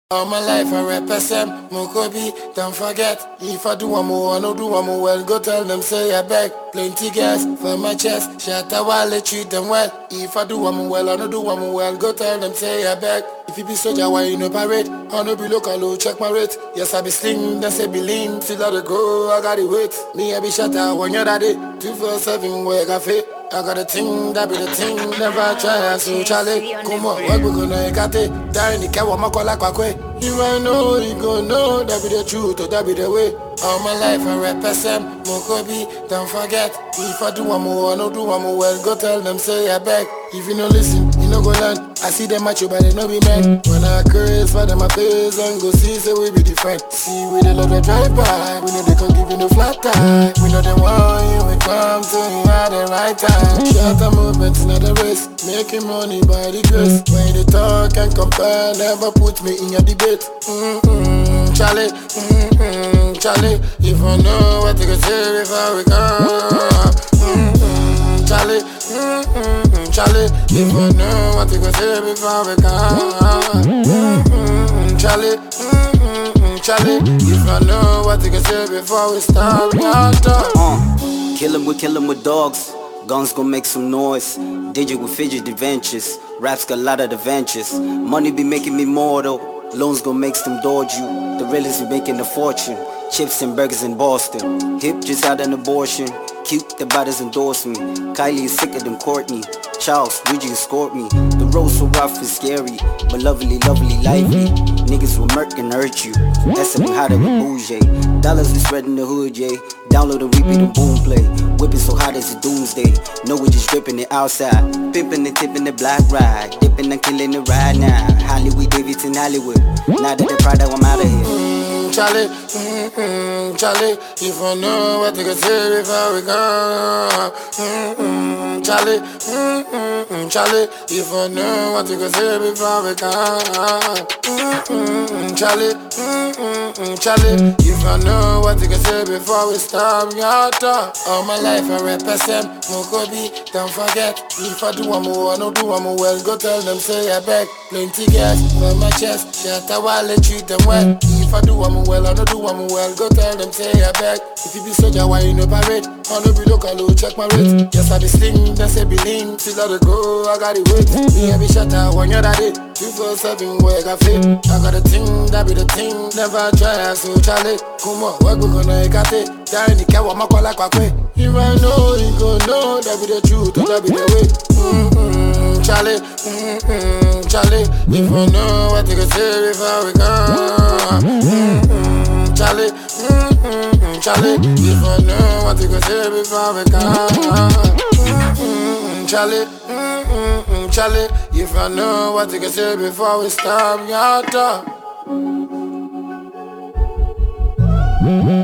All my life I represent Mokobi, don't forget. If I do one more, I no do one more well. Go tell them say I beg. Plenty gas for my chest. Shatter while treat them well. If I do one more well, I no do one more well. Go tell them say I beg. If you be soldier, why you no parade? I no be local, oh, check my rate. Yes, I be sling, then say be lean. Till I go, I got it wait. Me I be shatter when you're that day. 247 where I fit. I got a thing, that be the thing. Never try, so Charlie. Come on, what we gonna get it? Die in the car, what my call like a if I know, you gon' know that be the truth or that be the way. All my life I represent Mokobi, don't forget. If I do one more, I no do one more well. Go tell them say I beg. If you no listen, you no go learn. I see them at you but they no be men. When I curse for them I pays and go see say we be different. See we the love they drive by. We know they can give you no flat tire. We know they want you, we come to you at the right time. Shut the movement, not the race. Making money by the grace. When they talk and compare, never put me in your debate. Charlie, Charlie, if I know what you can say before we come. Charlie, Charlie, if I know what you can say before we come. Charlie, Charlie, if I know what you can say before we start. Kill 'em with dogs. Guns gon' make some noise. Digit with fidget adventures. Raps got a lot of adventures. Money be making me more though. Loans gon' make them dodge you. The realest be making a fortune. Chips and burgers in Boston. Hip just had an abortion. Cute, the bodies endorse me. Kylie is sicker than Courtney. Charles, Reggie escort me. The road so rough and scary, but lovely, lovely, lively. Niggas will murk and hurt you. That's how hotter with bougie. Dollars we spread in the hood, yeah. Download and repeat and boom play. Whipping so hot as a doomsday. No, we just dripping it outside. Pimping and tipping the black ride. Dipping and killing the ride now. Hollywood, Davidson, Hollywood. Now that they proud that I'm out of here. Charlie, Charlie, if I know what you can say before we go. Charlie, Charlie, if I know what you can say before we go. Charlie, Charlie, if I know what you can say before we stop your talk. All my life I represent Mokobi, don't forget. If I do one more, I no do one more well. Go tell them say I beg. Plenty gas for my chest. Shatter while treat them well. If I do one more well, I no do one more well. Go tell them say I beg. If you be soldier, why you no parade? I no be local, oh, check my rate. Yes, I be sling, then say be lean. Till I go, I got it wait. Me I be shatter when you're that day. 247 where I fit. I got a thing, that be the thing. Never try, so Charlie. Come on, what we gonna get it? Die in the car, what my call like a quay. If I know, you gon' know that be the truth, or that be the way. Charlie, Charlie, if I know what you can say before we come. Charlie, Charlie, if I know what you can say before we come. Charlie, Charlie, if I know what you can say before we stop your talk.